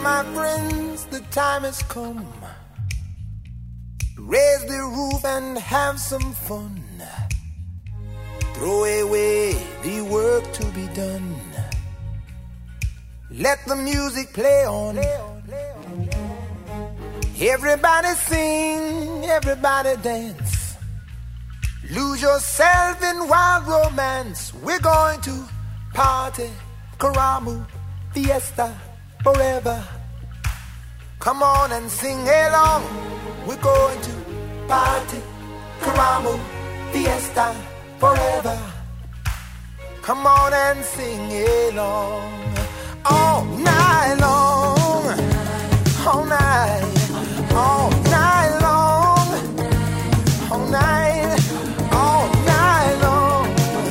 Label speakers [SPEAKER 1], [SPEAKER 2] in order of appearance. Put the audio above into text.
[SPEAKER 1] my friends, the time has come. Raise the roof and have some fun. Throw away the work to be done. Let the music play on. Everybody sing, everybody dance. Lose yourself in wild romance. We're going to party, Karamu, fiesta, forever. Come on and sing along. We're going to party, Karamu, fiesta, forever. Come on and sing along. Oh,